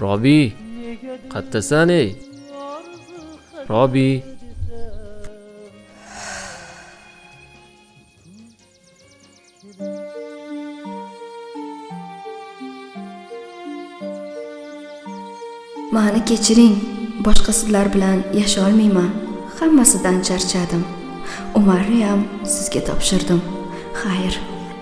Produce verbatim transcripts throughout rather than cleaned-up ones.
Robi, qayerdasan ey? Robi. Mani kechiring, boshqa sizlar bilan yasha olmayman. Hammasidan charchadim. Umarni ham sizga topshirdim. Xayr.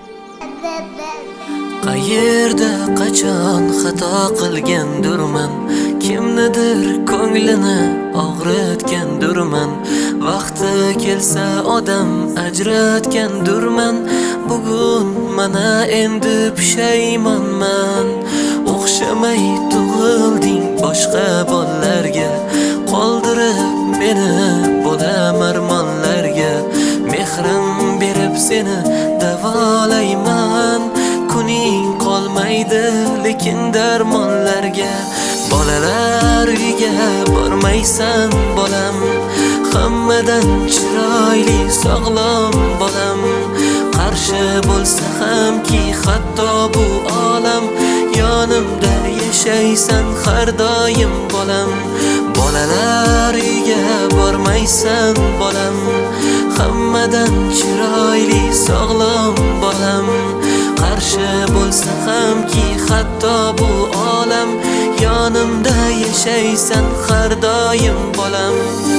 Qayerda qachon xato qilgandurman, kimnidir ko'nglini og'ritgandurman, vaqti kelsa odam ajratgandurman. Bugun mana endi pushaymonman. O'xshamay tug'ilding boshqa bolalarga, qoldirib meni bo'lam armonlarga. Mehrim berib seni davolayman, kuning qolmaydi lekin darmonlarga. Bolalar uyiga bormaysan bolam, hammadan chiroyli sog'lom bolam. Qarshi bo'lsa hamki hatto bu olam, yonimda yashaysan har doim bolam. Bolalar uyiga bormaysan bolam, hammadan chiroyli sog'lom bolam. Qarshi bo'lsa hamki hatto bu olam, yonimda yashaysan har doim bolam.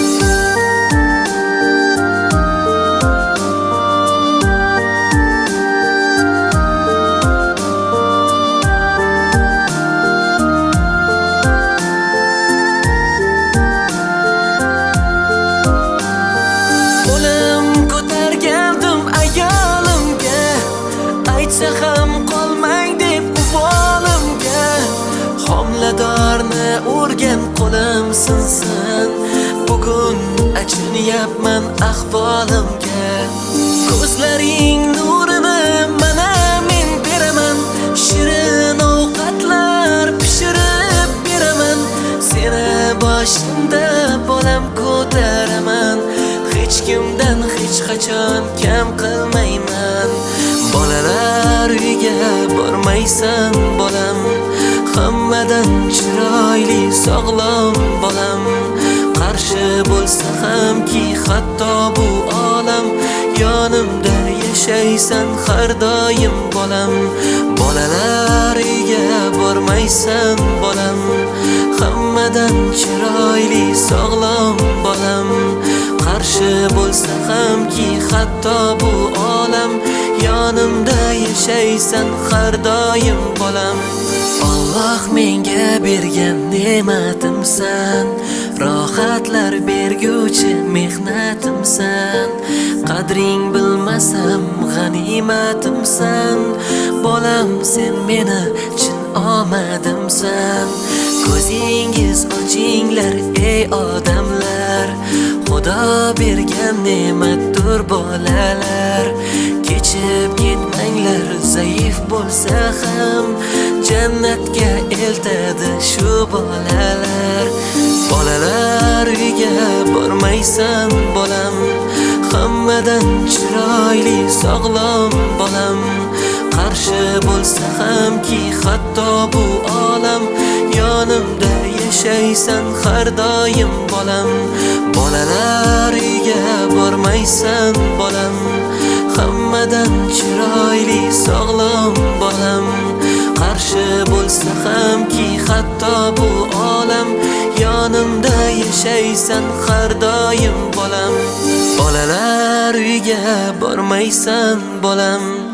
Ham qolmang deb uvolimga, homiladorni urgan qo'lim sinsin. Bugun achinyapman ahvolimga. Ko'zlaring nurini mana men beraman, shirin ovqatlar pishirib beraman. Seni boshimda bolam ko'taraman, hech kimdan hech qachon kam qilmayman. Bolalar uyiga bormaysan bolam, hammadan chiroyli sog'lom bolam. Qarshi bo'lsa hamki hatto bu olam, yonimda yashaysan har doim bolam. Bolalar uyiga bormaysan bolam, hammadan chiroyli sog'lom bolam. Qarshi bo'lsa hamki hatto bu olam, yonimda yashaysan har doim bolam. Alloh menga bergan ne'matimsan, rohatlar berguvchi mehnatimsan. Qadring bilmasam g'animatimsan, bolam sen meni chin omadimsan. Ko'zingiz ochinglar ey odamlar, Xudo bergan ne'matdir bolalar. Kechib ketmanglar zaif bo'lsa ham, jannatga eltadi shu bolalar. Bolalar uyiga bormaysan bolam, hammadan chiroyli sog'lom bolam. Qarshi bo'lsa hamki hatto bu olam, yonimda yashaysan har doim bolam. Bolalar uyiga bormaysan bolam, hammadan chiroyli sog'lom bolam. Qarshi bo'lsa hamki hatto bu olam, yonimda yashaysan har doim bolam. Bolalar uyiga bormaysan bolam,